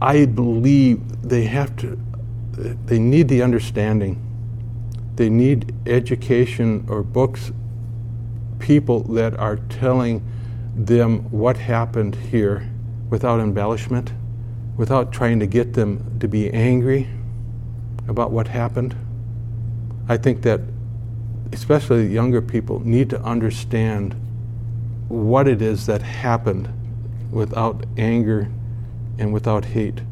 I believe they need the understanding. They need education or books, people that are telling them what happened here without embellishment, without trying to get them to be angry about what happened. I think that especially younger people need to understand what it is that happened without anger and without hate.